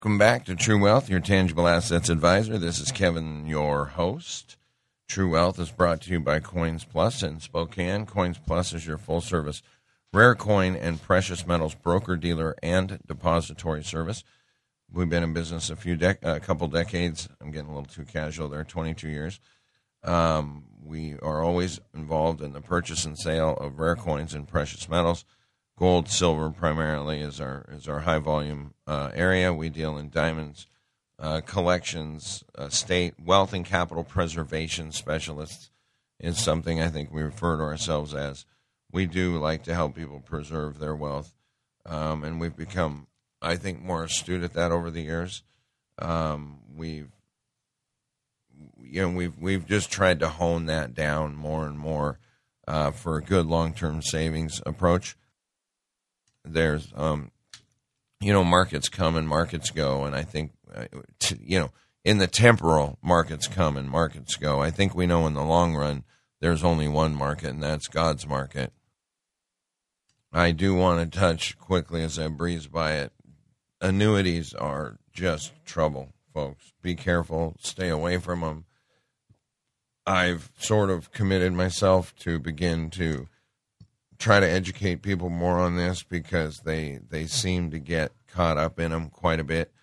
Welcome back to True Wealth, your tangible assets advisor. This is Kevin, your host. True Wealth is brought to you by Coins Plus in Spokane. Coins Plus is your full-service rare coin and precious metals broker, dealer, and depository service. We've been in business a couple decades. I'm getting a little too casual there, 22 years. We are always involved in the purchase and sale of rare coins and precious metals. Gold, silver primarily is our high volume area. We deal in diamonds, collections, state wealth and capital preservation specialists is something I think we refer to ourselves as. We do like to help people preserve their wealth, and we've become, I think, more astute at that over the years. We've just tried to hone that down more and more for a good long-term savings approach. There's, markets come and markets go, and I think, in the temporal, markets come and markets go. I think we know in the long run there's only one market, and that's God's market. I do want to touch quickly as I breeze by it. Annuities are just trouble, folks. Be careful. Stay away from them. I've sort of committed myself to begin to try to educate people more on this because they seem to get caught up in them quite a bit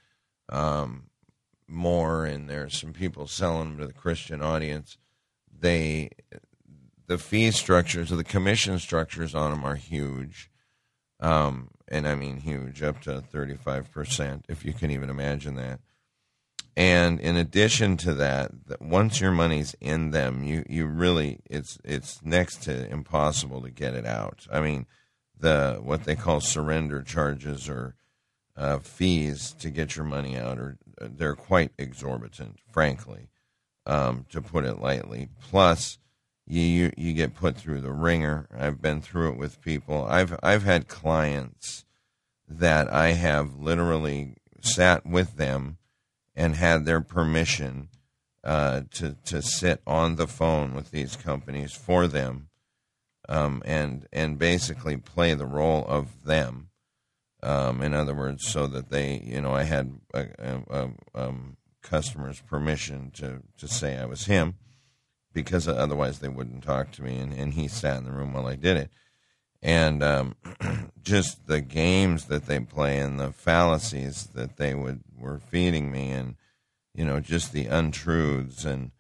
more, and there's some people selling them to the Christian audience. The fee structures or the commission structures on them are huge, and I mean huge, up to 35%, if you can even imagine that. And in addition to that, once your money's in them, you really, it's next to impossible to get it out. I mean, what they call surrender charges or fees to get your money out, they're quite exorbitant, frankly, to put it lightly. Plus, you get put through the ringer. I've been through it with people. I've had clients that I have literally sat with them and had their permission to sit on the phone with these companies for them, and basically play the role of them. In other words, so that they, I had customers' permission to say I was him, because otherwise they wouldn't talk to me, and he sat in the room while I did it. And just the games that they play and the fallacies that they were feeding me, and just the untruths and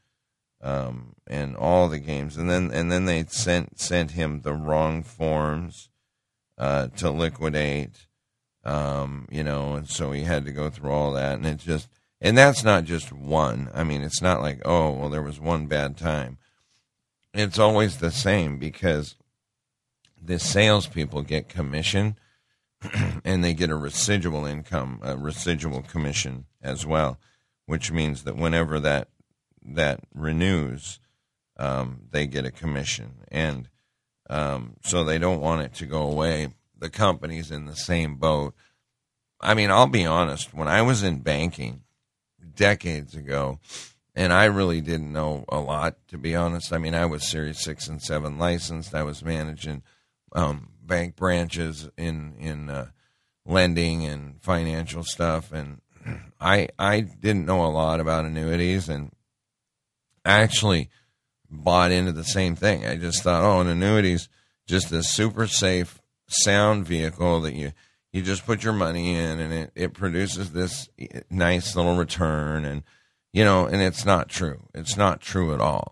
all the games, and then they sent him the wrong forms to liquidate, and so he had to go through all that, and that's not just one. I mean, it's not like, oh, well, there was one bad time. It's always the same, because the salespeople get commission, and they get a residual income, a residual commission as well, which means that whenever that renews, they get a commission. And so they don't want it to go away. The company's in the same boat. I mean, I'll be honest, when I was in banking decades ago, and I really didn't know a lot, to be honest. I mean, I was Series 6 and 7 licensed. I was managing bank branches in lending and financial stuff, and I didn't know a lot about annuities, and I actually bought into the same thing. I just thought, an annuity's just this super safe, sound vehicle that you just put your money in, and it produces this nice little return, and and it's not true. It's not true at all.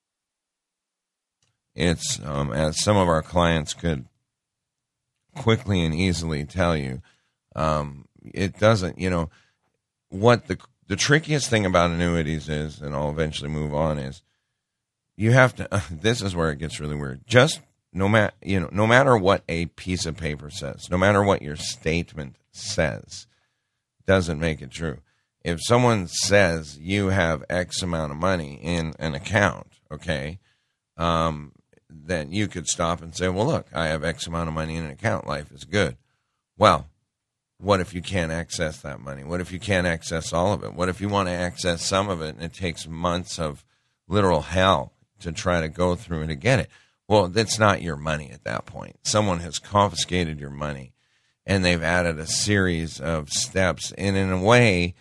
It's, as some of our clients could quickly and easily tell you, it doesn't, what the trickiest thing about annuities is, and I'll eventually move on, is you have to, this is where it gets really weird. Just no matter what a piece of paper says, no matter what your statement says, doesn't make it true. If someone says you have X amount of money in an account, okay, then you could stop and say, well, look, I have X amount of money in an account. Life is good. Well, what if you can't access that money? What if you can't access all of it? What if you want to access some of it and it takes months of literal hell to try to go through and to get it? Well, that's not your money at that point. Someone has confiscated your money. and they've added a series of steps. And in a way,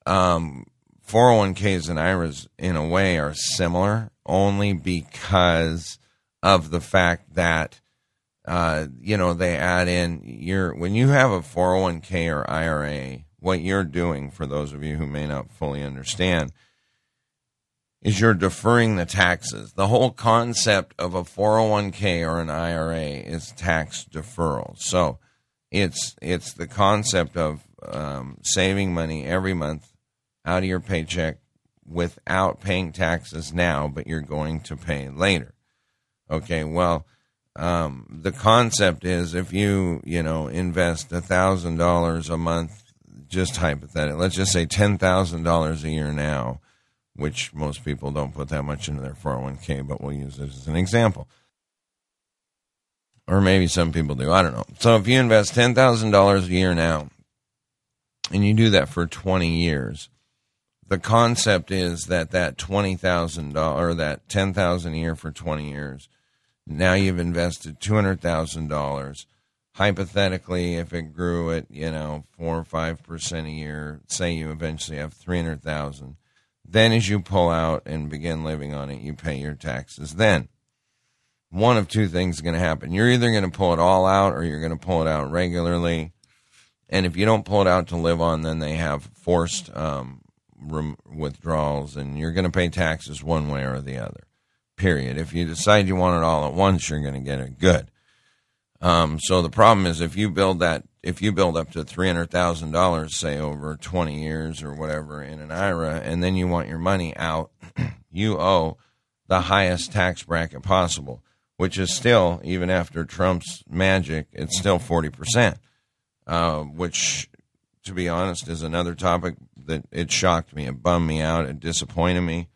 401ks and IRAs, in a way, are similar only because of the fact that, they add in when you have a 401k or IRA, what you're doing, for those of you who may not fully understand, is you're deferring the taxes. The whole concept of a 401k or an IRA is tax deferral. So it's the concept of saving money every month out of your paycheck without paying taxes now, but you're going to pay later. Okay, well, the concept is if you invest $1,000 a month, just hypothetically, let's just say $10,000 a year now, which most people don't put that much into their 401k, but we'll use it as an example. Or maybe some people do, I don't know. So if you invest $10,000 a year now, and you do that for 20 years, the concept is that $20,000 or that $10,000 a year for 20 years, now you've invested $200,000. Hypothetically, if it grew at 4 or 5% a year, say you eventually have $300,000. Then as you pull out and begin living on it, you pay your taxes. Then one of two things is going to happen. You're either going to pull it all out or you're going to pull it out regularly. And if you don't pull it out to live on, then they have forced withdrawals, and you're going to pay taxes one way or the other, period. If you decide you want it all at once, you're going to get it good. So the problem is if you build up to $300,000, say over 20 years or whatever in an IRA, and then you want your money out, you owe the highest tax bracket possible, which is still, even after Trump's magic, it's still 40%, which, to be honest, is another topic that it shocked me. It bummed me out. It disappointed me.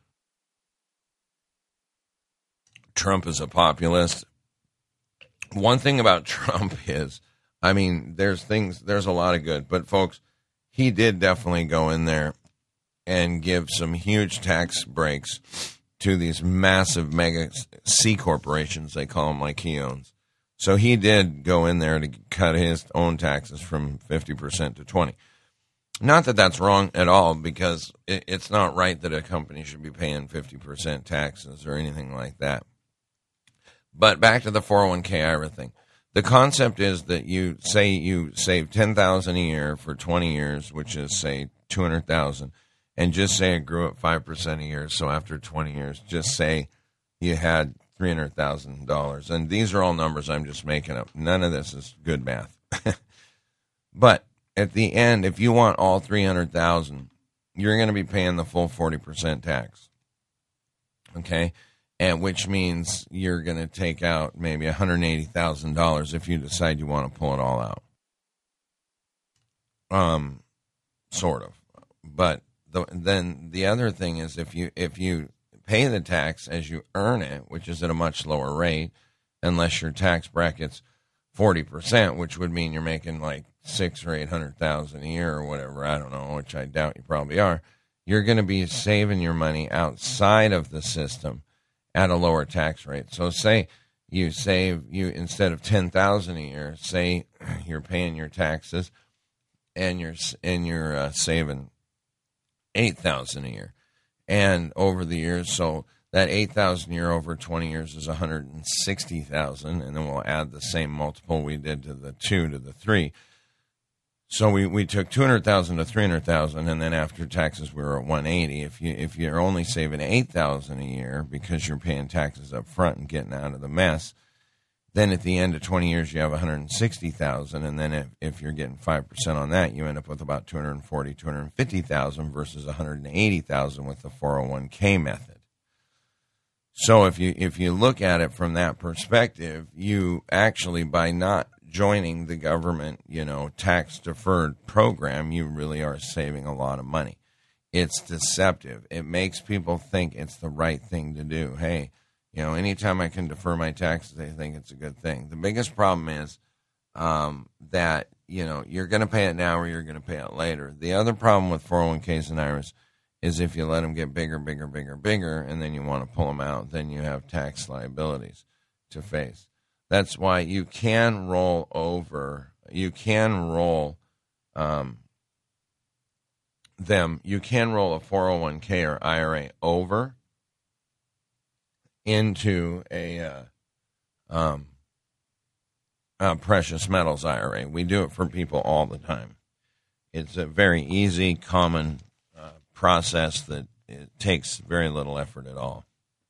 Trump is a populist. One thing about Trump is, there's a lot of good, but folks, he did definitely go in there and give some huge tax breaks to these massive mega C corporations, they call them, like he owns. So he did go in there to cut his own taxes from 50% to 20%. Not that that's wrong at all, because it's not right that a company should be paying 50% taxes or anything like that. But back to the 401k IRA thing. The concept is that you save $10,000 a year for 20 years, which is, say, $200,000, and just say it grew at 5% a year. So after 20 years, just say you had $300,000. And these are all numbers I'm just making up. None of this is good math. But at the end, if you want all $300,000, you're going to be paying the full 40% tax. Okay? And which means you're going to take out maybe $180,000 if you decide you want to pull it all out. Sort of. But then the other thing is if you pay the tax as you earn it, which is at a much lower rate, unless your tax bracket's 40%, which would mean you're making like $600,000 or $800,000 a year or whatever, I don't know, which I doubt you probably are, you're going to be saving your money outside of the system at a lower tax rate. So say you instead of $10,000 a year, say you're paying your taxes and you're saving $8,000 a year. And over the years, so that $8,000 a year over 20 years is $160,000, and then we'll add the same multiple we did to the 2 to the 3. So we took $200,000 to $300,000, and then after taxes we were at $180,000. If you're only saving $8,000 a year because you're paying taxes up front and getting out of the mess, then at the end of 20 years you have $160,000, and then if you're getting 5% on that, you end up with about $240,000, $250,000 versus $180,000 with the 401k method. So if you look at it from that perspective, you actually, by not joining the government, tax deferred program, you really are saving a lot of money. It's deceptive. It makes people think it's the right thing to do. Hey, anytime I can defer my taxes, they think it's a good thing. The biggest problem is that, you're going to pay it now or you're going to pay it later. The other problem with 401ks and IRAs is if you let them get bigger, and then you want to pull them out, then you have tax liabilities to face. That's why you can roll over you can roll them. You can roll a 401k or IRA over into a precious metals IRA. We do it for people all the time. It's a very easy, common process that it takes very little effort at all.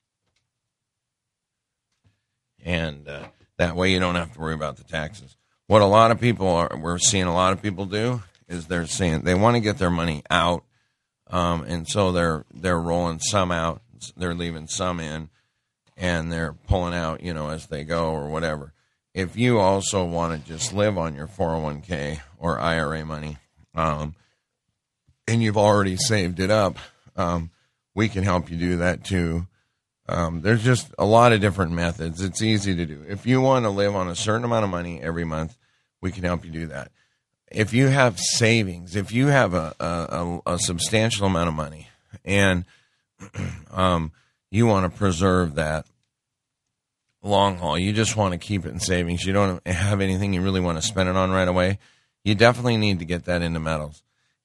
And that way you don't have to worry about the taxes. What a lot of people we're seeing a lot of people do is they're saying they want to get their money out, and so they're rolling some out, they're leaving some in, and they're pulling out, as they go or whatever. If you also want to just live on your 401k or IRA money, and you've already saved it up, we can help you do that too. There's just a lot of different methods. It's easy to do. If you want to live on a certain amount of money every month, we can help you do that. If you have savings, if you have a substantial amount of money and you want to preserve that long haul, you just want to keep it in savings, you don't have anything you really want to spend it on right away, you definitely need to get that into metals.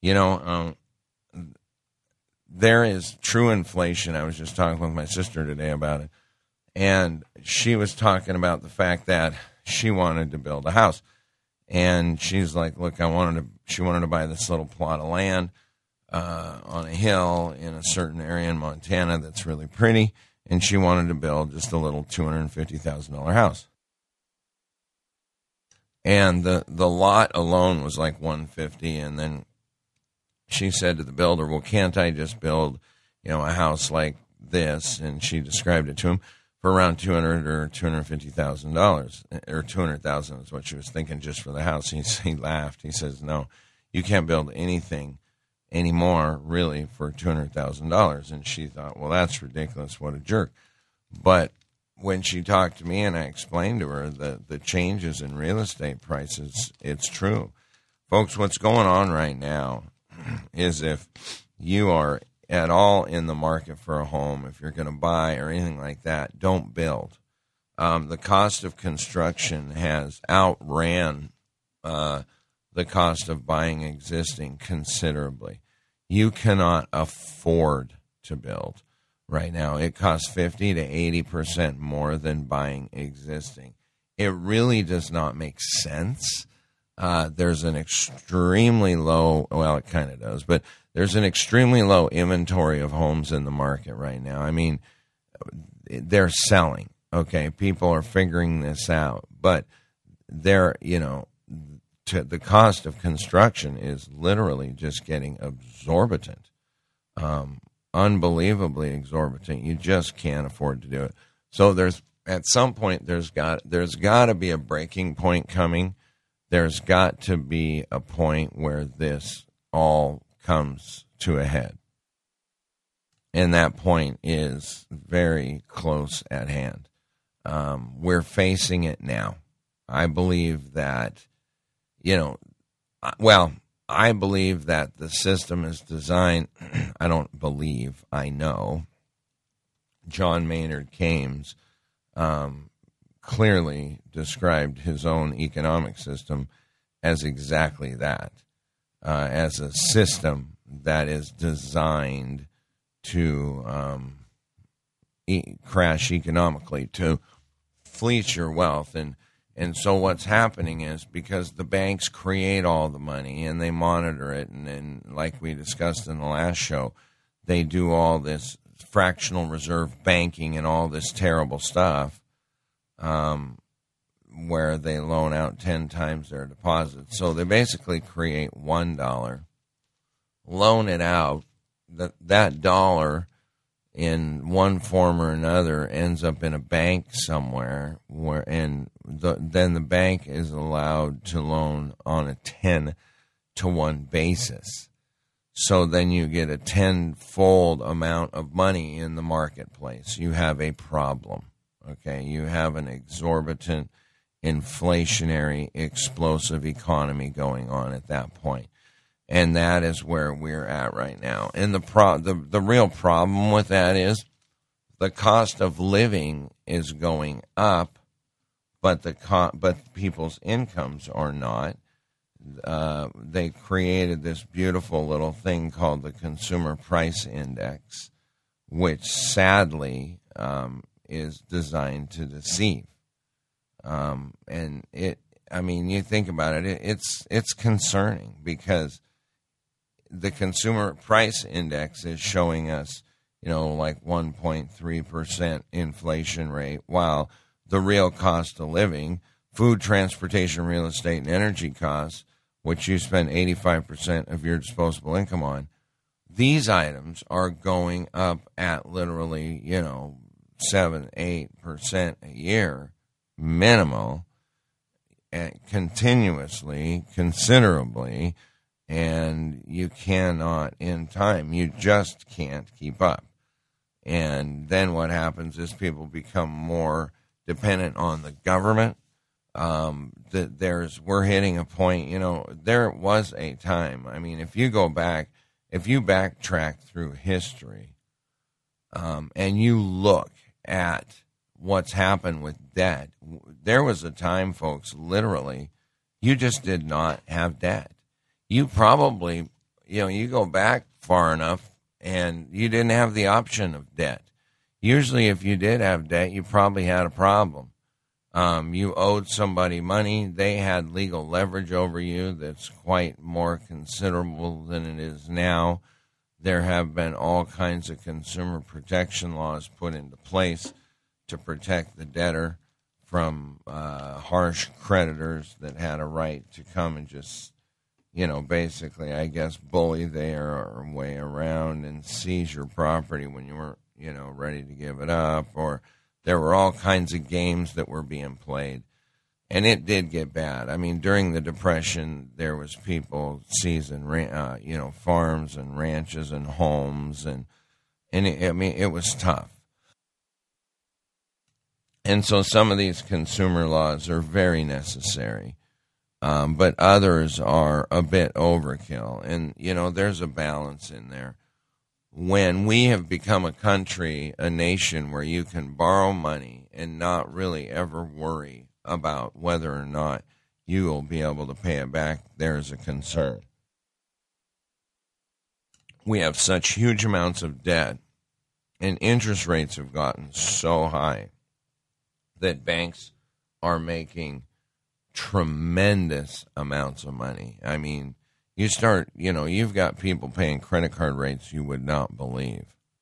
There is true inflation. I was just talking with my sister today about it, and she was talking about the fact that she wanted to build a house, and she's like, "Look, she wanted to buy this little plot of land on a hill in a certain area in Montana that's really pretty, and she wanted to build just a little $250,000 house." And the lot alone was like $150,000, and then she said to the builder, "Well, can't I just build, a house like this?" And she described it to him for around $200,000 or $250,000, or $200,000 is what she was thinking just for the house. He laughed. He says, "No, you can't build anything anymore, really, for $200,000." And she thought, "Well, that's ridiculous. What a jerk!" But when she talked to me and I explained to her the changes in real estate prices, it's true, folks. What's going on right now is if you are at all in the market for a home, if you're going to buy or anything like that, don't build. The cost of construction has outran the cost of buying existing considerably. You cannot afford to build right now. It costs 50 to 80% more than buying existing. It really does not make sense. There's an extremely low, well, it kind of does, but there's an extremely low inventory of homes in the market right now. I mean, they're selling, okay? People are figuring this out, but the cost of construction is literally just getting exorbitant, unbelievably exorbitant. You just can't afford to do it. So at some point, there's got to be a breaking point coming. There's got to be a point where this all comes to a head. And that point is very close at hand. We're facing it now. I believe that, I believe that the system is designed, I don't believe, I know. John Maynard Keynes clearly described his own economic system as exactly that, as a system that is designed to crash economically, to fleece your wealth. And so what's happening is, because the banks create all the money and they monitor it, and like we discussed in the last show, they do all this fractional reserve banking and all this terrible stuff, where they loan out 10 times their deposit. So they basically create $1, loan it out. That dollar, in one form or another, ends up in a bank somewhere, then the bank is allowed to loan on a 10-to-1 basis. So then you get a tenfold amount of money in the marketplace. You have a problem. Okay, you have an exorbitant, inflationary, explosive economy going on at that point. And that is where we're at right now. And the real problem with that is the cost of living is going up, but people's incomes are not. they created this beautiful little thing called the Consumer Price Index, which sadly is designed to deceive. And you think about it, it's concerning because the Consumer Price Index is showing us, like 1.3% inflation rate, while the real cost of living, food, transportation, real estate, and energy costs, which you spend 85% of your disposable income on, these items are going up at literally, 7-8% a year, minimal, and continuously, considerably, and you cannot in time. You just can't keep up. And then what happens is people become more dependent on the government. We're hitting a point, there was a time. If you backtrack through history, and you look at what's happened with debt, there was a time, folks, literally, you just did not have debt. You probably, you go back far enough and you didn't have the option of debt. Usually if you did have debt, you probably had a problem. You owed somebody money. They had legal leverage over you that's quite more considerable than it is now. There have been all kinds of consumer protection laws put into place to protect the debtor from harsh creditors that had a right to come and just, basically, I guess, bully their way around and seize your property when you weren't, ready to give it up. Or there were all kinds of games that were being played. And it did get bad. During the Depression, there was people seizing, farms and ranches and homes. And it was tough. And so some of these consumer laws are very necessary. But others are a bit overkill. And, there's a balance in there. When we have become a nation where you can borrow money and not really ever worry about whether or not you will be able to pay it back, there's a concern. We have such huge amounts of debt, and interest rates have gotten so high that banks are making tremendous amounts of money. You've got people paying credit card rates you would not believe.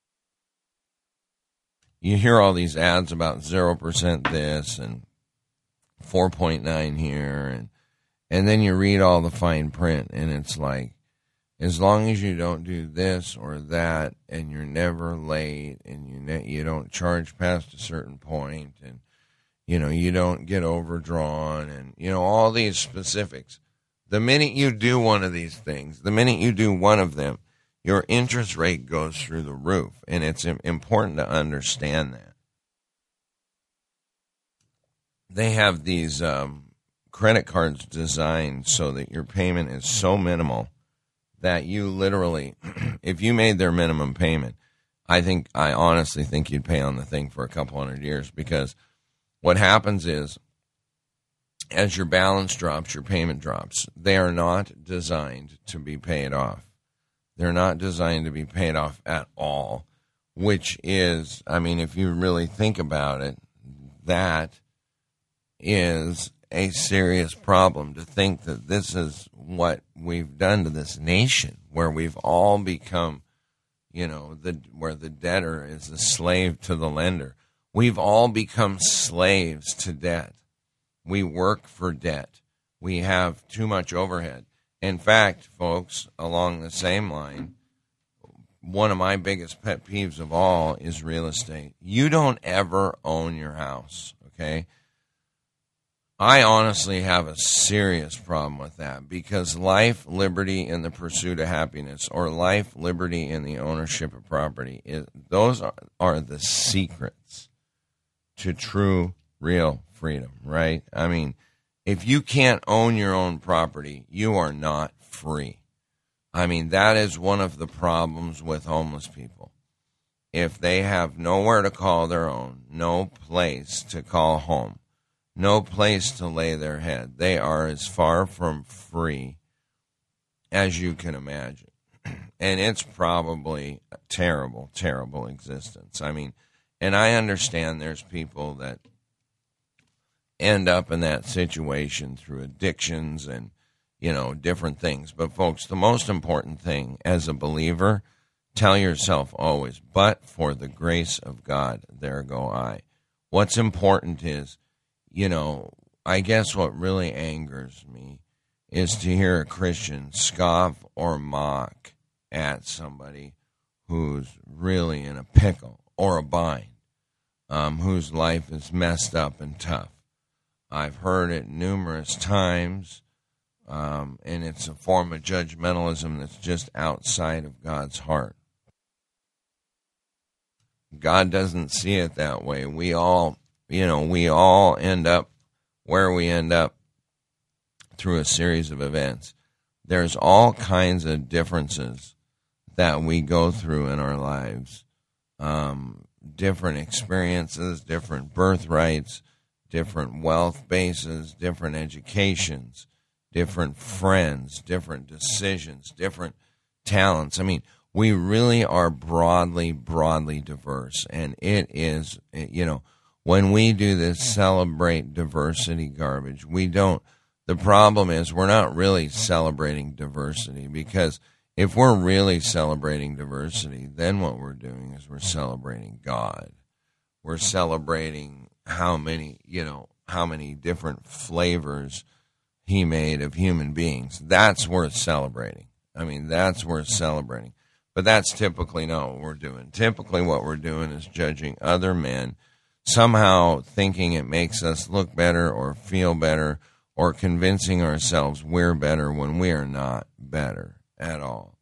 You hear all these ads about 0% this and 4.9 here, and then you read all the fine print, and it's like, as long as you don't do this or that, and you're never late, and you don't charge past a certain point, and you don't get overdrawn, and all these specifics. The minute you do one of these things, the minute you do one of them, your interest rate goes through the roof, and it's important to understand that. They have these credit cards designed so that your payment is so minimal that you literally, if you made their minimum payment, I honestly think you'd pay on the thing for a couple hundred years, because what happens is, as your balance drops, your payment drops. They are not designed to be paid off. They're not designed to be paid off at all, which is, if you really think about it, that is a serious problem, to think that this is what we've done to this nation, where we've all become, where the debtor is a slave to the lender. We've all become slaves to debt. We work for debt. We have too much overhead. In fact, folks, along the same line, one of my biggest pet peeves of all is real estate. You don't ever own your house, okay? I honestly have a serious problem with that, because life, liberty, and the pursuit of happiness, or life, liberty, and the ownership of property, those are the secrets to true, real freedom, right? If you can't own your own property, you are not free. That is one of the problems with homeless people. If they have nowhere to call their own, no place to call home, no place to lay their head. They are as far from free as you can imagine. And it's probably a terrible, terrible existence. I mean, and I understand there's people that end up in that situation through addictions and, different things. But, folks, the most important thing as a believer, tell yourself always, but for the grace of God, there go I. What's important is, I guess what really angers me is to hear a Christian scoff or mock at somebody who's really in a pickle or a bind, whose life is messed up and tough. I've heard it numerous times, and it's a form of judgmentalism that's just outside of God's heart. God doesn't see it that way. We all end up where we end up through a series of events. There's all kinds of differences that we go through in our lives, different experiences, different birthrights, different wealth bases, different educations, different friends, different decisions, different talents. I mean, we really are broadly diverse, and it is, when we do this celebrate diversity garbage, we don't. The problem is we're not really celebrating diversity, because if we're really celebrating diversity, then what we're doing is we're celebrating God. We're celebrating how many different flavors he made of human beings. That's worth celebrating. I mean, that's worth celebrating. But that's typically not what we're doing. Typically what we're doing is judging other men, somehow thinking it makes us look better or feel better, or convincing ourselves we're better when we are not better at all.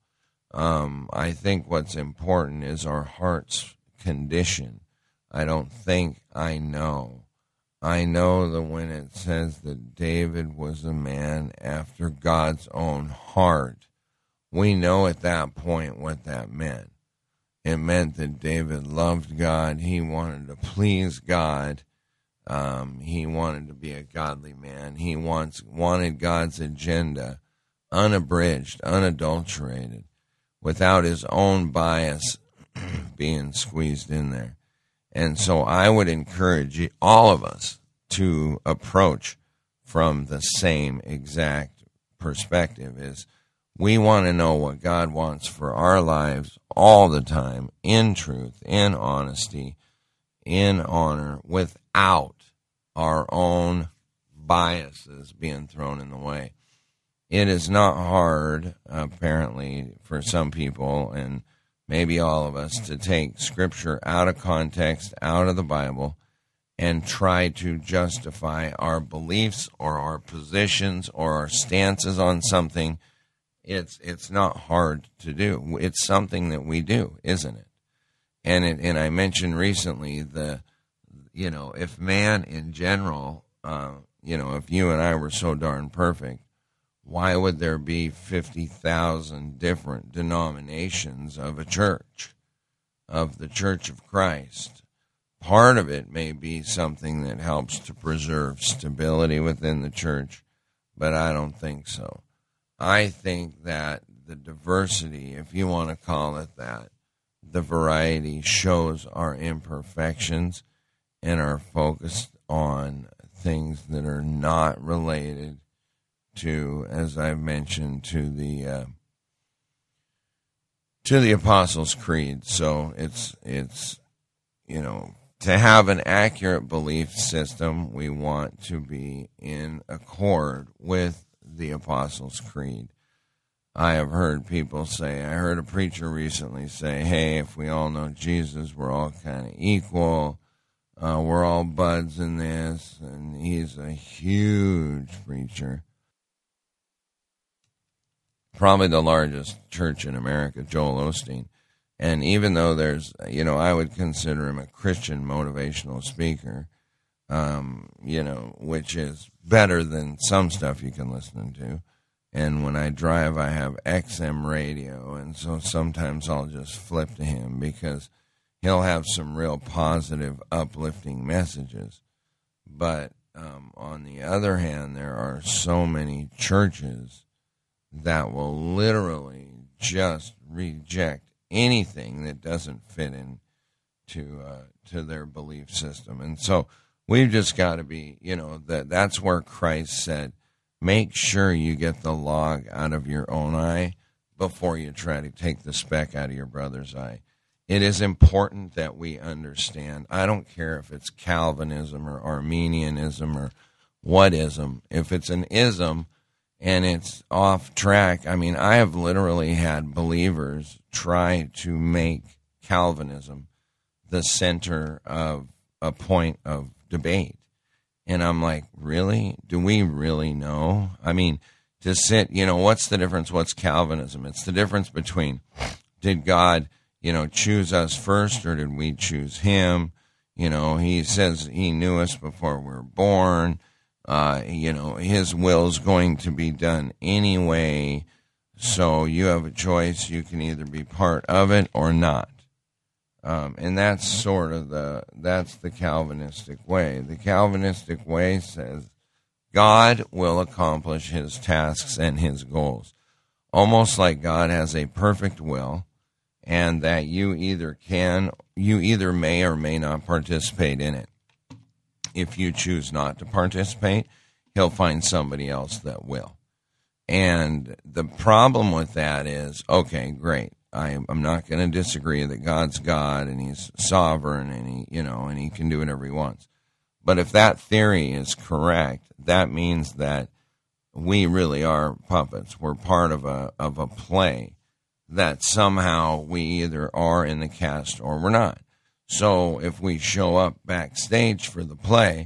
I think what's important is our heart's condition. I don't think I know. I know that when it says that David was a man after God's own heart, we know at that point what that meant. It meant that David loved God. He wanted to please God. He wanted to be a godly man. He wanted God's agenda unabridged, unadulterated, without his own bias being squeezed in there. And so I would encourage all of us to approach from the same exact perspective. Is we want to know what God wants for our lives all the time, in truth, in honesty, in honor, without our own biases being thrown in the way. It is not hard, apparently, for some people, and maybe all of us, to take Scripture out of context, out of the Bible, and try to justify our beliefs or our positions or our stances on something. It's not hard to do. It's something that we do, isn't it? And I mentioned recently if man in general, if you and I were so darn perfect, why would there be 50,000 different denominations of a church, of the Church of Christ? Part of it may be something that helps to preserve stability within the church, but I don't think so. I think that the diversity, if you want to call it that, the variety shows our imperfections and are focused on things that are not related to, as I've mentioned, to the Apostles' Creed. So it's to have an accurate belief system, we want to be in accord with the Apostles' Creed. I have heard people say, I heard a preacher recently say, hey, if we all know Jesus, we're all kind of equal. We're all buds in this. And he's a huge preacher. Probably the largest church in America, Joel Osteen. And even though there's, I would consider him a Christian motivational speaker, which is better than some stuff you can listen to. And when I drive, I have XM radio, and so sometimes I'll just flip to him because he'll have some real positive, uplifting messages. But on the other hand, there are so many churches that will literally just reject anything that doesn't fit in to their belief system. And so we've just got to be, that's where Christ said, make sure you get the log out of your own eye before you try to take the speck out of your brother's eye. It is important that we understand. I don't care if it's Calvinism or Arminianism or what ism. If it's an ism and it's off track, I mean, I have literally had believers try to make Calvinism the center of a point of debate. And I'm like, really? Do we really know? I mean, to sit, what's the difference? What's Calvinism? It's the difference between, did God, choose us first, or did we choose him? He says he knew us before we were born. His will's going to be done anyway. So you have a choice. You can either be part of it or not. And that's sort of that's the Calvinistic way. The Calvinistic way says God will accomplish his tasks and his goals. Almost like God has a perfect will, and that you either may or may not participate in it. If you choose not to participate, he'll find somebody else that will. And the problem with that is, okay, great. I'm not going to disagree that God's God and he's sovereign and he can do whatever he wants. But if that theory is correct, that means that we really are puppets. We're part of a play that somehow we either are in the cast or we're not. So if we show up backstage for the play,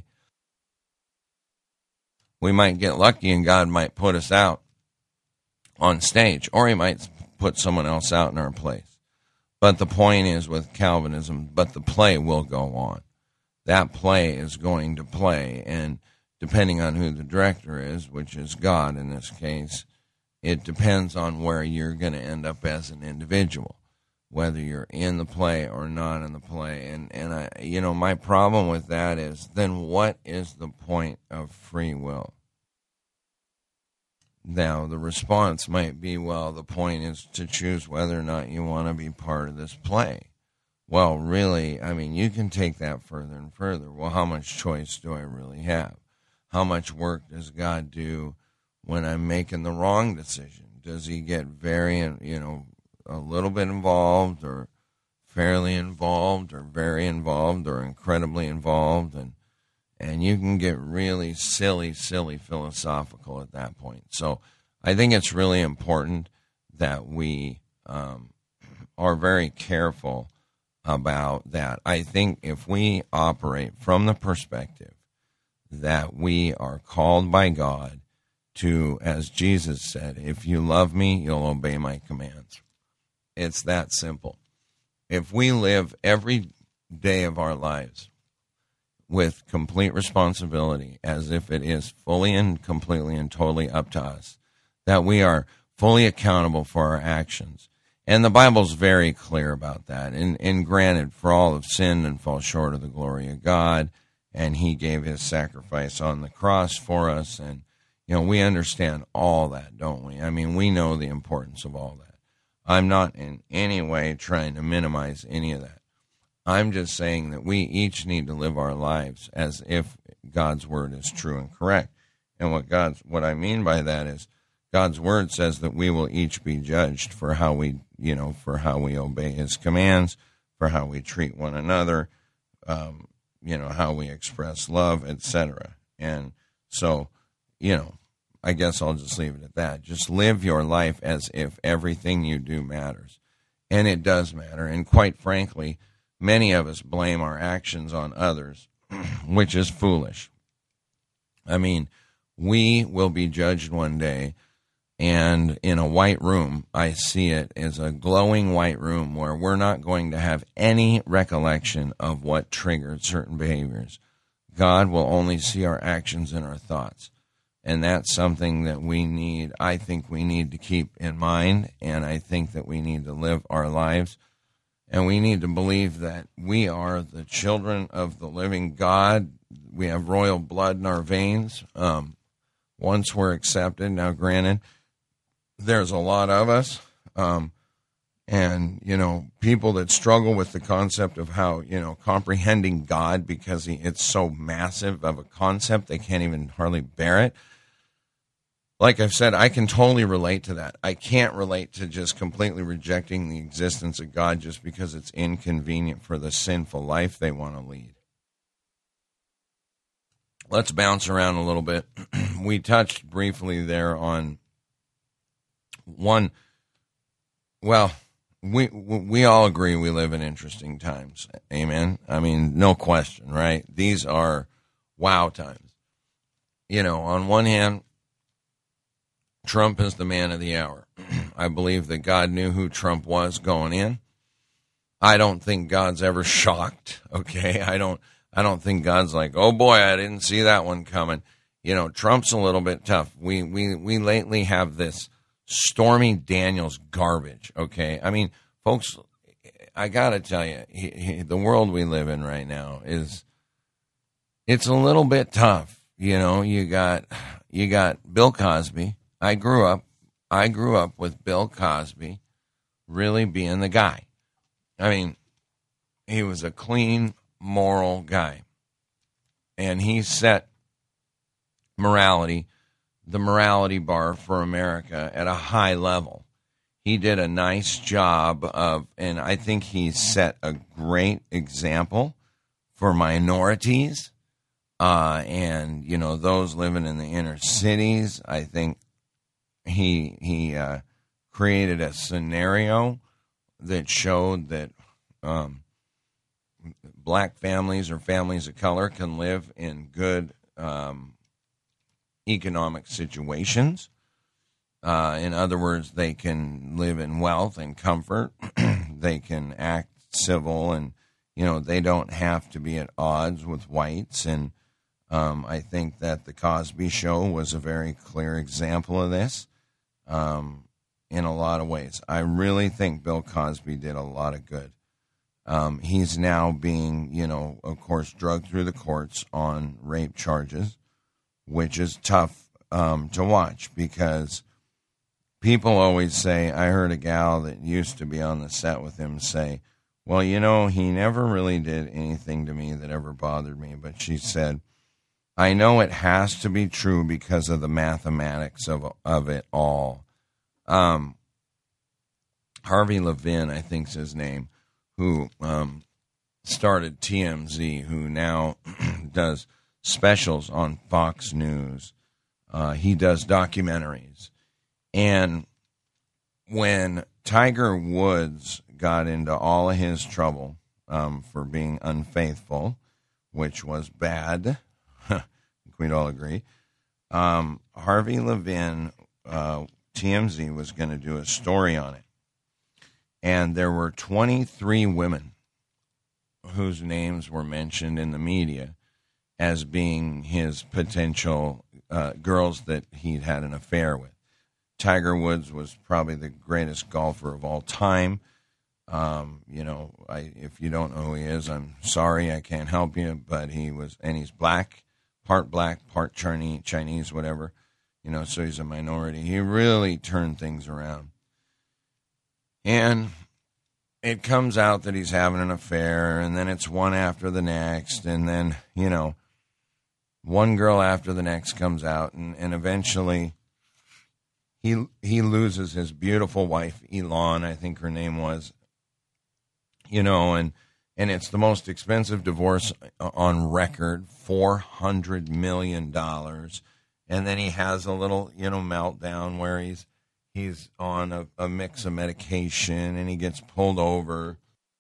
we might get lucky and God might put us out on stage, or he might put someone else out in our place. But the point is with Calvinism, but the play will go on. That play is going to play, and depending on who the director is, which is God in this case, it depends on where you're going to end up as an individual, whether you're in the play or not in the play. And I, my problem with that is, then what is the point of free will? Now, the response might be, well, the point is to choose whether or not you want to be part of this play. Well, really, I mean, you can take that further and further. Well, how much choice do I really have? How much work does God do when I'm making the wrong decision? Does he get very, a little bit involved, or fairly involved, or very involved, or incredibly involved? And you can get really silly philosophical at that point. So I think it's really important that we are very careful about that. I think if we operate from the perspective that we are called by God to, as Jesus said, if you love me, you'll obey my commands. It's that simple. If we live every day of our lives with complete responsibility, as if it is fully and completely and totally up to us, that we are fully accountable for our actions. And the Bible's very clear about that. And granted, for all have sinned and fall short of the glory of God, and he gave his sacrifice on the cross for us. And, we understand all that, don't we? I mean, we know the importance of all that. I'm not in any way trying to minimize any of that. I'm just saying that we each need to live our lives as if God's word is true and correct. And what I mean by that is God's word says that we will each be judged for how we obey his commands, for how we treat one another, how we express love, etc. And so, I guess I'll just leave it at that. Just live your life as if everything you do matters. And it does matter. And quite frankly, many of us blame our actions on others, which is foolish. I mean, we will be judged one day, and in a white room, I see it as a glowing white room where we're not going to have any recollection of what triggered certain behaviors. God will only see our actions and our thoughts. And that's something that I think we need to keep in mind, and I think that we need to live our lives And we need to believe that we are the children of the living God. We have royal blood in our veins. Once we're accepted, now granted, there's a lot of us. And, people that struggle with the concept of how, comprehending God, because it's so massive of a concept, they can't even hardly bear it. Like I've said, I can totally relate to that. I can't relate to just completely rejecting the existence of God just because it's inconvenient for the sinful life they want to lead. Let's bounce around a little bit. We touched briefly there on one. Well, we all agree we live in interesting times. Amen. I mean, no question, right? These are wow times. On one hand, Trump is the man of the hour. I believe that God knew who Trump was going in. I don't think God's ever shocked. Okay. I don't think God's like, oh boy, I didn't see that one coming. Trump's a little bit tough. We lately have this Stormy Daniels garbage. Okay. I mean, folks, I got to tell you, the world we live in right now it's a little bit tough. You got Bill Cosby. I grew up with Bill Cosby really being the guy. I mean, he was a clean, moral guy. And he set the morality bar for America at a high level. He did a nice job and I think he set a great example for minorities and, those living in the inner cities. I think he created a scenario that showed that black families or families of color can live in good economic situations. In other words, they can live in wealth and comfort. They can act civil and, they don't have to be at odds with whites. And I think that the Cosby Show was a very clear example of this. In a lot of ways. I really think Bill Cosby did a lot of good. He's now being, of course, drugged through the courts on rape charges, which is tough to watch because people always say, I heard a gal that used to be on the set with him say, well, he never really did anything to me that ever bothered me. But she said, I know it has to be true because of the mathematics of it all. Harvey Levin, I think's his name, who started TMZ, who now does specials on Fox News. He does documentaries. And when Tiger Woods got into all of his trouble for being unfaithful, which was bad, I think we'd all agree, Harvey Levin, TMZ was going to do a story on it. And there were 23 women whose names were mentioned in the media as being his potential girls that he'd had an affair with. Tiger Woods was probably the greatest golfer of all time. If you don't know who he is, I'm sorry, I can't help you, but he's black, part Chinese, whatever, so he's a minority. He really turned things around. And it comes out that he's having an affair, and then it's one after the next, and then, one girl after the next comes out, and eventually he loses his beautiful wife, Elon, I think her name was, and it's the most expensive divorce on record, $400 million. And then he has a little, meltdown where he's on a mix of medication and he gets pulled over.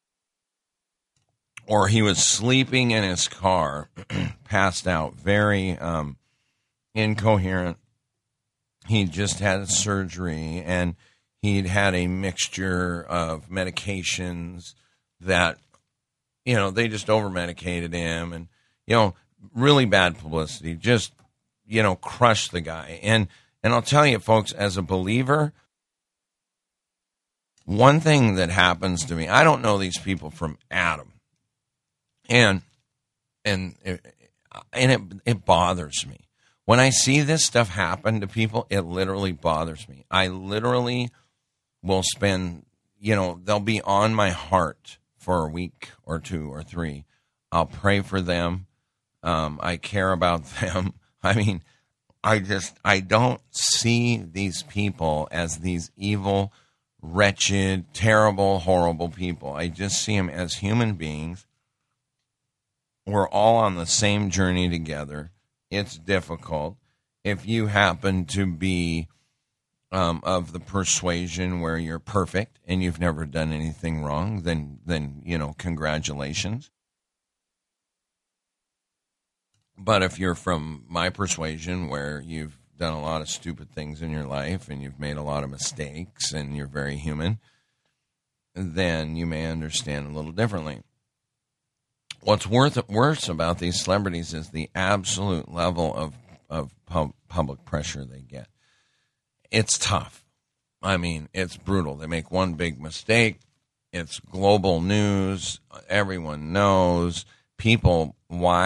Or he was sleeping in his car, passed out, very incoherent. He just had surgery and he'd had a mixture of medications that, they just over-medicated him and, really bad publicity, just, crushed the guy. And I'll tell you, folks, as a believer, one thing that happens to me, I don't know these people from Adam, and it bothers me. When I see this stuff happen to people, it literally bothers me. I literally will spend, they'll be on my heart for a week or 2 or 3. I'll pray for them. I care about them. I mean, I don't see these people as these evil, wretched, terrible, horrible people. I just see them as human beings. We're all on the same journey together. It's difficult. If you happen to be of the persuasion where you're perfect and you've never done anything wrong, then congratulations. But if you're from my persuasion where you've done a lot of stupid things in your life and you've made a lot of mistakes and you're very human, then you may understand a little differently. What's worse about these celebrities is the absolute level of public pressure they get. It's tough. I mean, it's brutal. They make one big mistake. It's global news. Everyone knows. People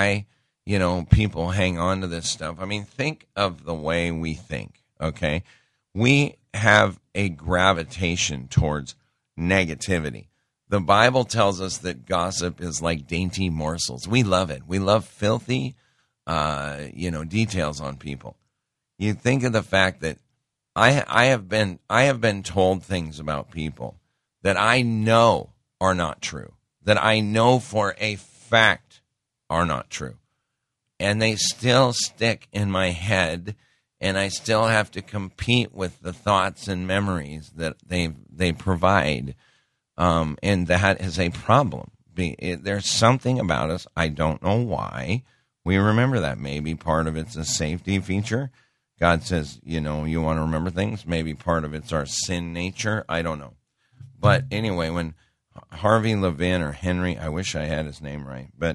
hang on to this stuff. I mean, think of the way we think, okay? We have a gravitation towards negativity. The Bible tells us that gossip is like dainty morsels. We love it. We love filthy, details on people. You think of the fact that I have been told things about people that I know are not true, that I know for a fact are not true. And they still stick in my head, and I still have to compete with the thoughts and memories that they provide. And that is a problem. There's something about us, I don't know why, we remember that. Maybe part of it's a safety feature. God says, you want to remember things. Maybe part of it's our sin nature. I don't know. But anyway, when Harvey Levin or Henry, I wish I had his name right, but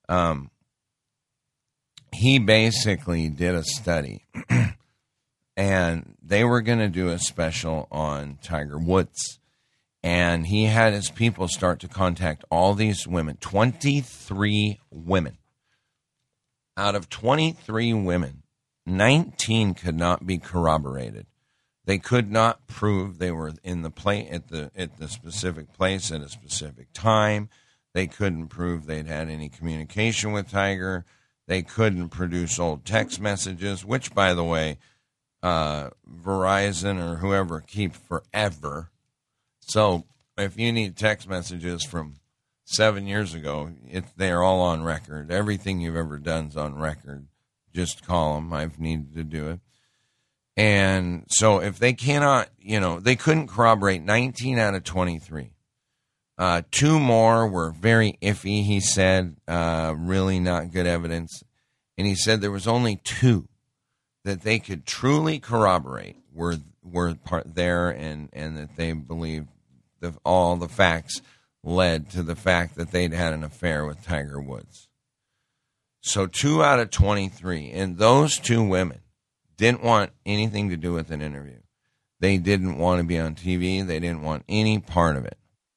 he basically did a study, and they were going to do a special on Tiger Woods. And he had his people start to contact all these women, 23 women. Out of 23 women, 19 could not be corroborated. They could not prove they were in the at the specific place at a specific time. They couldn't prove they'd had any communication with Tiger. They couldn't produce old text messages, which, by the way, Verizon or whoever keep forever. So if you need text messages from 7 years ago, they're all on record. Everything you've ever done is on record. Just call them. I've needed to do it. And so if they cannot, they couldn't corroborate 19 out of 23. 2 more were very iffy, he said, really not good evidence. And he said there was only 2 that they could truly corroborate were part there, and that they believed all the facts led to the fact that they'd had an affair with Tiger Woods. So 2 out of 23, and those 2 women didn't want anything to do with an interview. They didn't want to be on TV. They didn't want any part of it.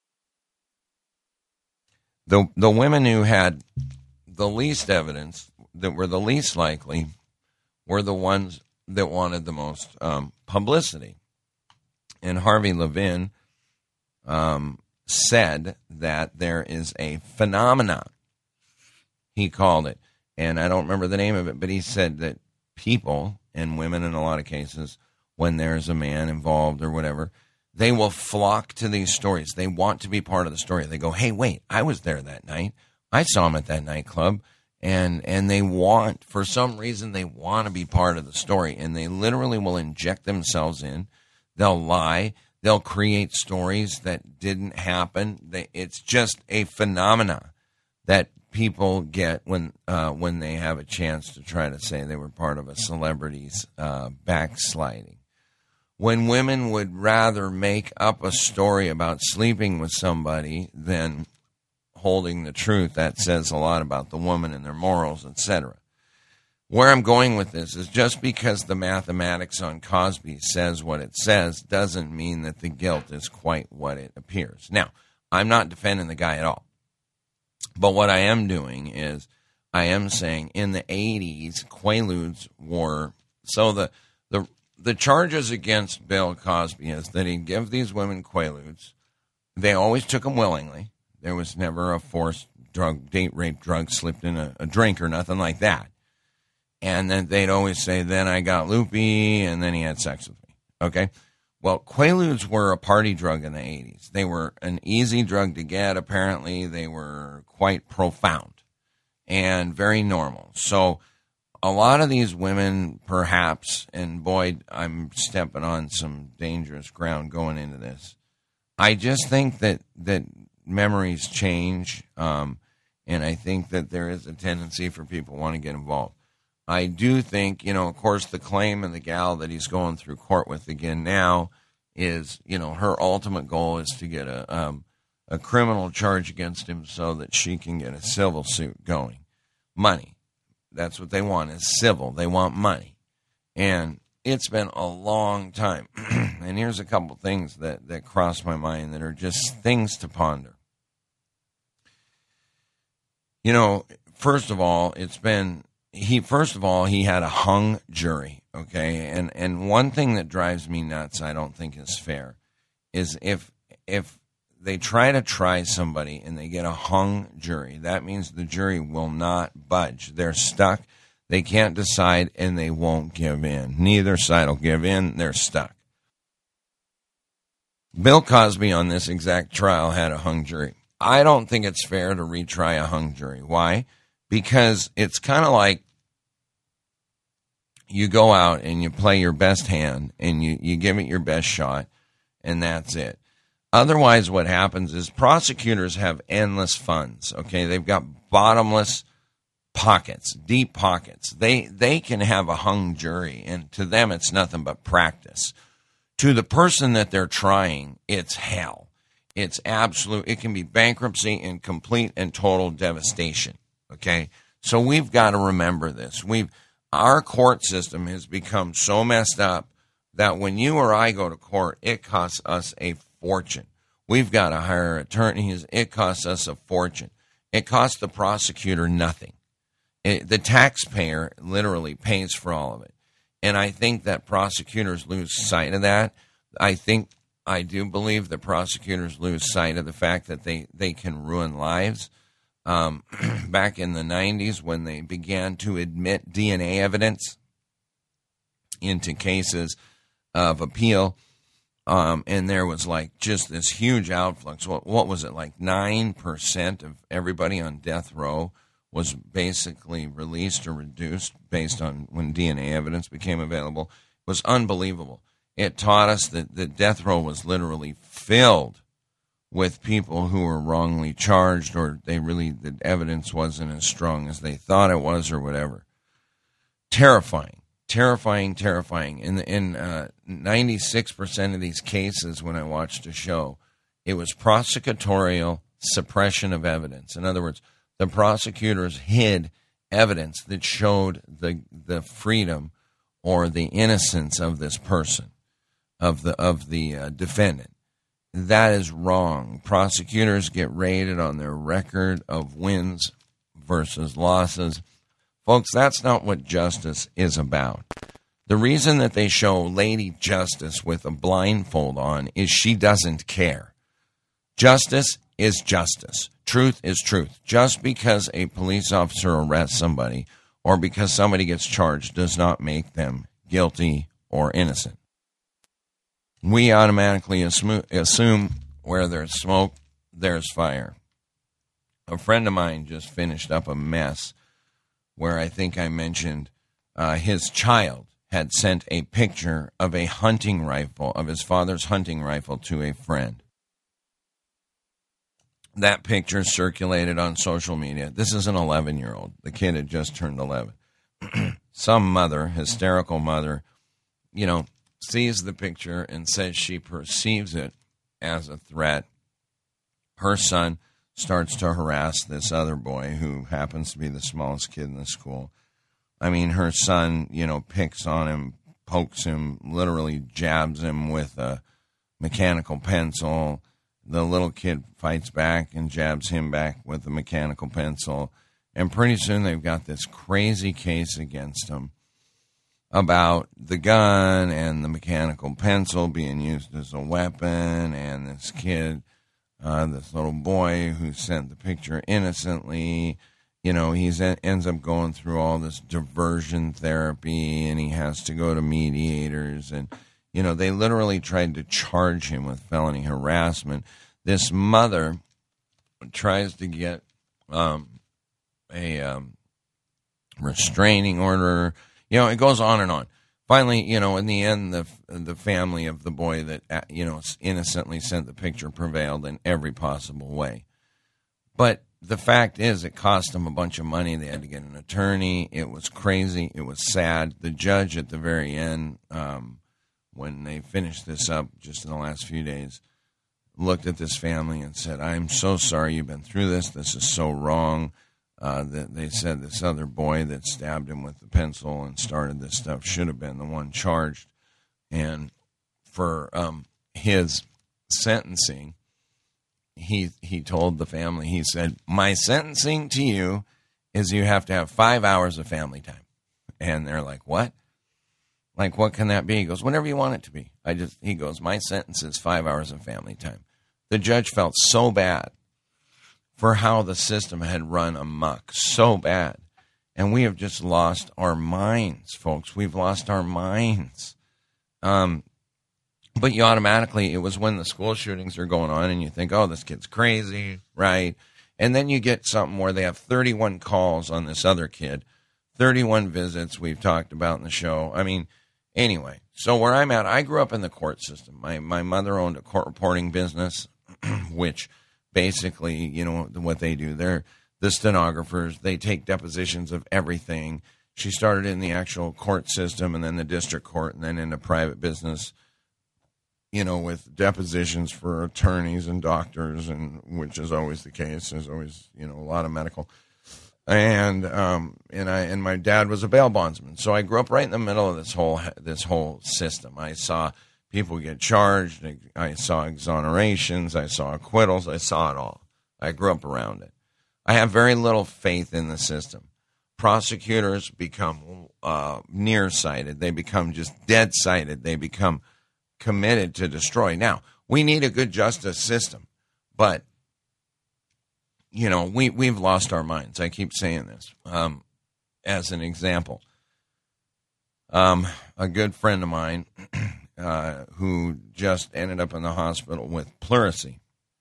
The women who had the least evidence, that were the least likely, were the ones that wanted the most publicity. And Harvey Levin said that there is a phenomenon, he called it, and I don't remember the name of it, but he said that people, and women in a lot of cases, when there's a man involved or whatever, they will flock to these stories. They want to be part of the story. They go, hey, wait, I was there that night. I saw him at that nightclub. And they want, for some reason, they want to be part of the story. And they literally will inject themselves in. They'll lie. They'll create stories that didn't happen. It's just a phenomena that people get when they have a chance to try to say they were part of a celebrity's backsliding. When women would rather make up a story about sleeping with somebody than holding the truth, that says a lot about the woman and their morals, etc. where I'm going with this is just because the mathematics on Cosby says what it says doesn't mean that the guilt is quite what it appears. Now, I'm not defending the guy at all. But what I am doing is I am saying in the 80s, Quaaludes were, so the charges against Bill Cosby is that he'd give these women Quaaludes. They always took them willingly. There was never a forced date rape drug slipped in a drink or nothing like that. And then they'd always say, then I got loopy, and then he had sex with me. Okay? Well, Quaaludes were a party drug in the 80s. They were an easy drug to get, apparently. They were quite profound and very normal. So a lot of these women, perhaps, and boy, I'm stepping on some dangerous ground going into this. I just think that memories change, and I think that there is a tendency for people to want to get involved. I do think, of course, the claim of the gal that he's going through court with again now is, her ultimate goal is to get a criminal charge against him so that she can get a civil suit going. Money. That's what they want, is civil. They want money. And it's been a long time. And here's a couple things that cross my mind that are just things to ponder. First of all, he had a hung jury, okay? And one thing that drives me nuts, I don't think is fair, is if they try somebody and they get a hung jury, that means the jury will not budge. They're stuck. They can't decide, and they won't give in. Neither side will give in. They're stuck. Bill Cosby on this exact trial had a hung jury. I don't think it's fair to retry a hung jury. Why? Because it's kind of like you go out and you play your best hand and you give it your best shot, and that's it. Otherwise, what happens is prosecutors have endless funds, okay? They've got bottomless pockets, deep pockets. They can have a hung jury, and to them it's nothing but practice. To the person that they're trying, it's hell. It's absolute. It can be bankruptcy and complete and total devastation, okay? So we've got to remember this. Our court system has become so messed up that when you or I go to court, it costs us a fortune. We've got to hire attorneys. It costs us a fortune. It costs the prosecutor nothing. The taxpayer literally pays for all of it. And I think that prosecutors lose sight of that. I do believe that prosecutors lose sight of the fact that they can ruin lives. Back in the 90s, when they began to admit DNA evidence into cases of appeal, and there was like just this huge outflux. What was it, like 9% of everybody on death row was basically released or reduced based on when DNA evidence became available? It was unbelievable. It taught us that the death row was literally filled with people who were wrongly charged, or the evidence wasn't as strong as they thought it was, or whatever. Terrifying. In 96% of these cases, when I watched a show, it was prosecutorial suppression of evidence. In other words, the prosecutors hid evidence that showed the freedom or the innocence of this person, of the defendant. That is wrong. Prosecutors get rated on their record of wins versus losses. Folks, that's not what justice is about. The reason that they show Lady Justice with a blindfold on is she doesn't care. Justice is justice. Truth is truth. Just because a police officer arrests somebody or because somebody gets charged does not make them guilty or innocent. We automatically assume where there's smoke, there's fire. A friend of mine just finished up a mess where I think I mentioned his child had sent a picture of a hunting rifle, of his father's hunting rifle, to a friend. That picture circulated on social media. This is an 11-year-old. The kid had just turned 11. Some mother, hysterical mother, sees the picture and says she perceives it as a threat. Her son starts to harass this other boy who happens to be the smallest kid in the school. I mean, her son, picks on him, pokes him, literally jabs him with a mechanical pencil. The little kid fights back and jabs him back with a mechanical pencil. And pretty soon they've got this crazy case against him about the gun and the mechanical pencil being used as a weapon, and this kid, this little boy who sent the picture innocently, he ends up going through all this diversion therapy, and he has to go to mediators, and they literally tried to charge him with felony harassment. This mother tries to get a restraining order. It goes on and on. Finally, in the end, the family of the boy that, innocently sent the picture prevailed in every possible way. But the fact is, it cost them a bunch of money. They had to get an attorney. It was crazy. It was sad. The judge at the very end, when they finished this up just in the last few days, looked at this family and said, "I'm so sorry you've been through this. This is so wrong." That they said this other boy that stabbed him with the pencil and started this stuff should have been the one charged. And for his sentencing, he told the family, he said, "My sentencing to you is you have to have 5 hours of family time." And they're like, "What? Like, what can that be?" He goes, "Whatever you want it to be." He goes, "My sentence is 5 hours of family time." The judge felt so bad for how the system had run amok, so bad. And we have just lost our minds, folks. We've lost our minds. But you automatically, it was when the school shootings are going on and you think, oh, this kid's crazy, right? And then you get something where they have 31 calls on this other kid, 31 visits we've talked about in the show. I mean, anyway, so where I'm at, I grew up in the court system. My mother owned a court reporting business, which basically, what they do, they're the stenographers. They take depositions of everything. She started in the actual court system and then the district court and then into private business, with depositions for attorneys and doctors, and which is always the case. There's always, a lot of medical. And my dad was a bail bondsman. So I grew up right in the middle of this whole system. I saw people get charged. I saw exonerations. I saw acquittals. I saw it all. I grew up around it. I have very little faith in the system. Prosecutors become nearsighted. They become just dead-sighted. They become committed to destroy. Now, we need a good justice system, but, we've lost our minds. I keep saying this. As an example, a good friend of mine who just ended up in the hospital with pleurisy,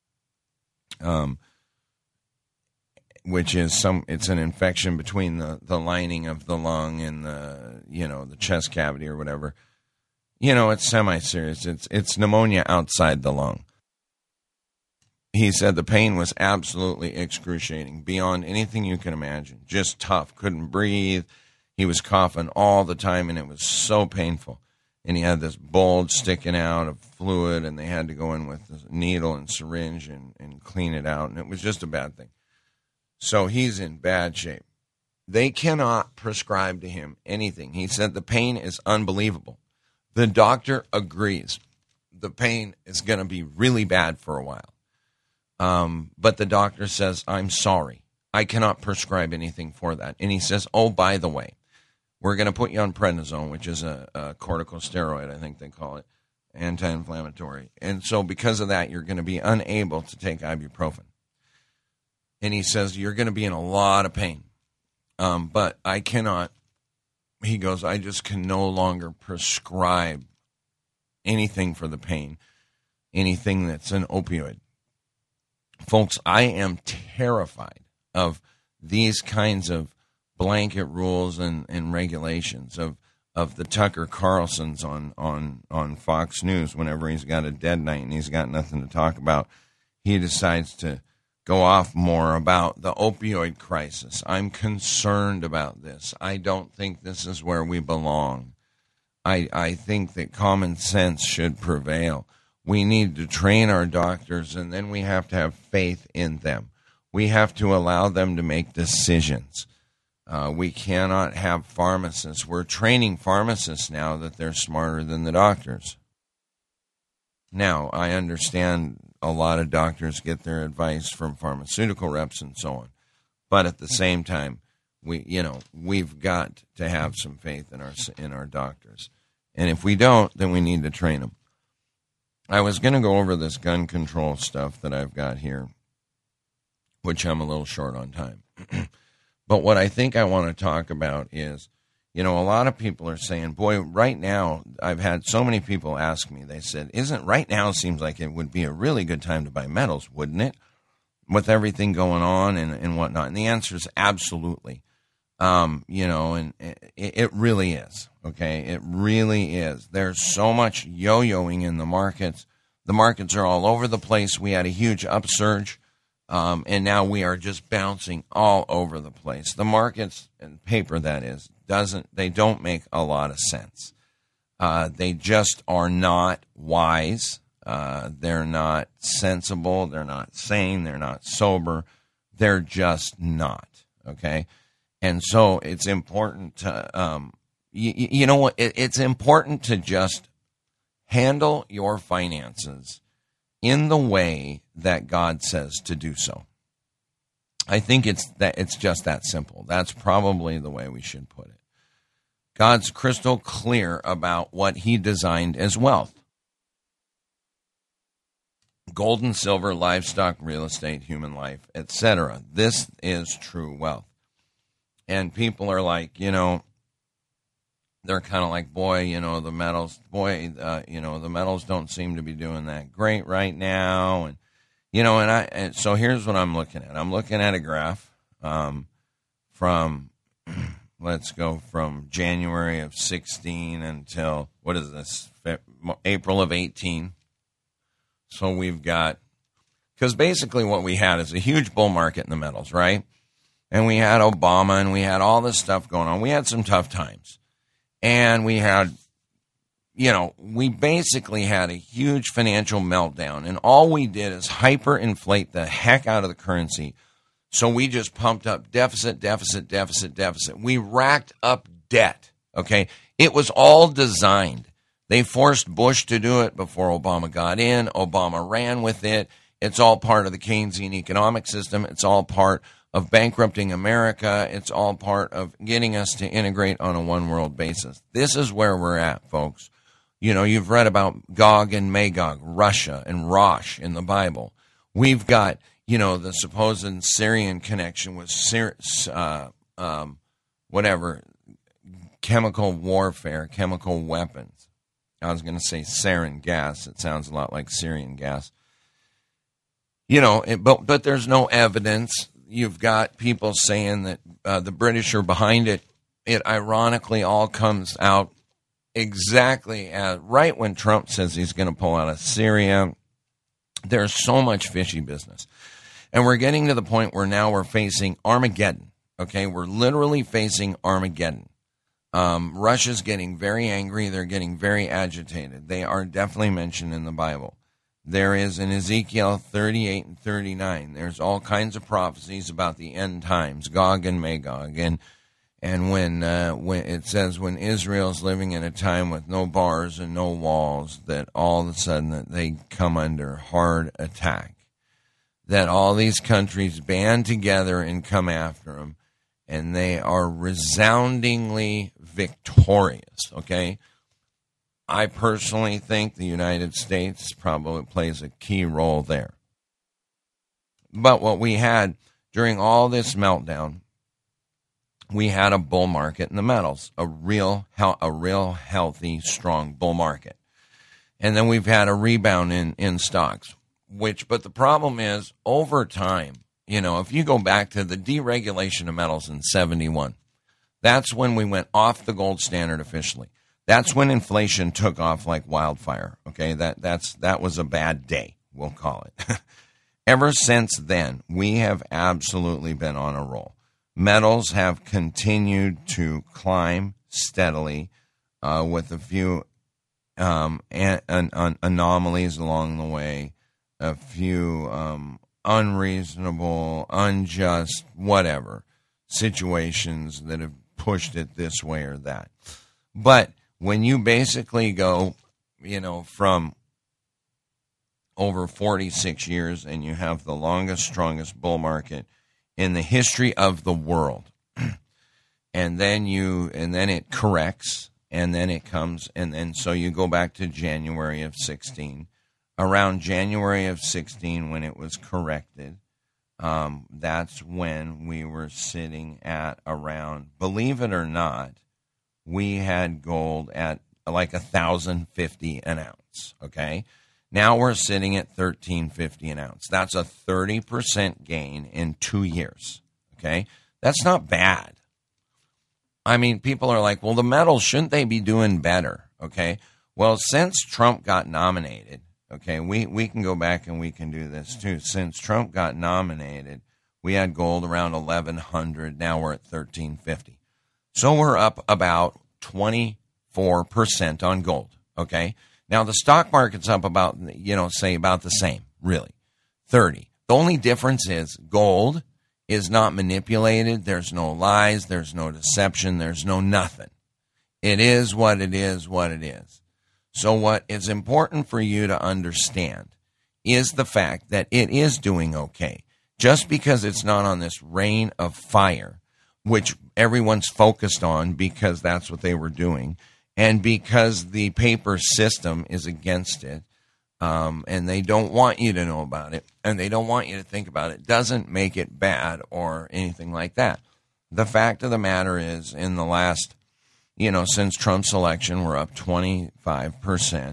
which is it's an infection between the lining of the lung and the chest cavity or whatever. It's semi-serious. It's pneumonia outside the lung. He said the pain was absolutely excruciating, beyond anything you can imagine. Just tough. Couldn't breathe. He was coughing all the time, and it was so painful. And he had this bulge sticking out of fluid, and they had to go in with a needle and syringe and clean it out, and it was just a bad thing. So he's in bad shape. They cannot prescribe to him anything. He said the pain is unbelievable. The doctor agrees. The pain is going to be really bad for a while. But the doctor says, I'm sorry. I cannot prescribe anything for that. And he says, oh, by the way, we're going to put you on prednisone, which is a corticosteroid, I think they call it, anti-inflammatory. And so because of that, you're going to be unable to take ibuprofen. And he says, you're going to be in a lot of pain. But I cannot, he goes, I just can no longer prescribe anything for the pain, anything that's an opioid. Folks, I am terrified of these kinds of blanket rules and regulations of the Tucker Carlsons on Fox News. Whenever he's got a dead night and he's got nothing to talk about, he decides to go off more about the opioid crisis. I'm concerned about this. I don't think this is where we belong. I think that common sense should prevail. We need to train our doctors, and then we have to have faith in them. We have to allow them to make decisions. We cannot have pharmacists. We're training pharmacists now that they're smarter than the doctors. Now, I understand a lot of doctors get their advice from pharmaceutical reps and so on. But at the same time, we've got to have some faith in our doctors. And if we don't, then we need to train them. I was going to go over this gun control stuff that I've got here, which I'm a little short on time. But what I think I want to talk about is, a lot of people are saying, boy, right now, I've had so many people ask me, they said, right now seems like it would be a really good time to buy metals, wouldn't it? With everything going on and whatnot. And the answer is absolutely. And it really is, okay? It really is. There's so much yo-yoing in the markets. The markets are all over the place. We had a huge upsurge, and now we are just bouncing all over the place. The markets, and paper that is, they don't make a lot of sense. They just are not wise. They're not sensible. They're not sane. They're not sober. They're just not, okay? And so it's important to, it's important to just handle your finances in the way that God says to do so. I think it's just that simple. That's probably the way we should put it. God's crystal clear about what he designed as wealth. Gold and silver, livestock, real estate, human life, etc. This is true wealth. And people are like, they're kind of like, boy, the metals, the metals don't seem to be doing that great right now. And, so here's what I'm looking at. I'm looking at a graph from, let's go from January of 16 until, what is this, April of 18. So we've got, because basically what we had is a huge bull market in the metals, right? And we had Obama, and we had all this stuff going on. We had some tough times. And we had, we basically had a huge financial meltdown. And all we did is hyperinflate the heck out of the currency. So we just pumped up deficit. We racked up debt, okay? It was all designed. They forced Bush to do it before Obama got in. Obama ran with it. It's all part of the Keynesian economic system. It's all part of bankrupting America. It's all part of getting us to integrate on a one-world basis. This is where we're at, folks. You've read about Gog and Magog, Russia and Rosh in the Bible. We've got, the supposed Syrian connection with chemical warfare, chemical weapons. I was going to say sarin gas. It sounds a lot like Syrian gas. But there's no evidence. You've got people saying that the British are behind it. It ironically all comes out exactly right when Trump says he's going to pull out of Syria. There's so much fishy business. And we're getting to the point where now we're facing Armageddon. Okay, we're literally facing Armageddon. Russia's getting very angry. They're getting very agitated. They are definitely mentioned in the Bible. There is in Ezekiel 38 and 39, there's all kinds of prophecies about the end times, Gog and Magog. And when it says when Israel's living in a time with no bars and no walls, that all of a sudden that they come under hard attack. That all these countries band together and come after them, and they are resoundingly victorious, okay? I personally think the United States probably plays a key role there. But what we had during all this meltdown, we had a bull market in the metals, a real healthy, strong bull market. And then we've had a rebound in stocks, but the problem is over time, if you go back to the deregulation of metals in 71, that's when we went off the gold standard officially. That's when inflation took off like wildfire. Okay, that was a bad day, we'll call it. Ever since then, we have absolutely been on a roll. Metals have continued to climb steadily with a few anomalies along the way, a few unreasonable, unjust, whatever situations that have pushed it this way or that. But when you basically go, from over 46 years and you have the longest, strongest bull market in the history of the world, and then it corrects, and then it comes, and then so you go back to January of 16. Around January of 16, when it was corrected, that's when we were sitting at around, believe it or not, we had gold at like $1,050 an ounce, okay? Now we're sitting at $1,350 an ounce. That's a 30% gain in 2 years, okay? That's not bad. I mean, people are like, well, the metals, shouldn't they be doing better, okay? Well, since Trump got nominated, okay, we can go back and we can do this too. Since Trump got nominated, we had gold around 1,100. Now we're at 1,350. So we're up about 24% on gold, okay? Now the stock market's up about, say about the same, really, 30. The only difference is gold is not manipulated. There's no lies. There's no deception. There's no nothing. It is what it is, what it is. So what is important for you to understand is the fact that it is doing okay. Just because it's not on this rain of fire, which everyone's focused on because that's what they were doing, and because the paper system is against it, and they don't want you to know about it, and they don't want you to think about it, doesn't make it bad or anything like that. The fact of the matter is, in the last, since Trump's election, we're up 25%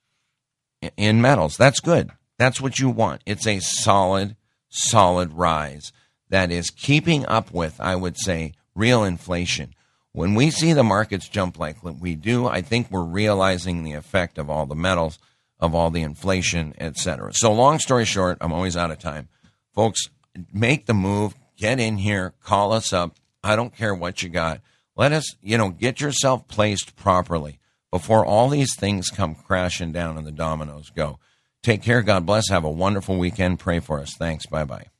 in metals. That's good. That's what you want. It's a solid rise that is keeping up with, I would say, real inflation. When we see the markets jump like we do, I think we're realizing the effect of all the metals, of all the inflation, etc. So long story short, I'm always out of time. Folks, make the move. Get in here. Call us up. I don't care what you got. Let us, get yourself placed properly before all these things come crashing down and the dominoes go. Take care. God bless. Have a wonderful weekend. Pray for us. Thanks. Bye-bye.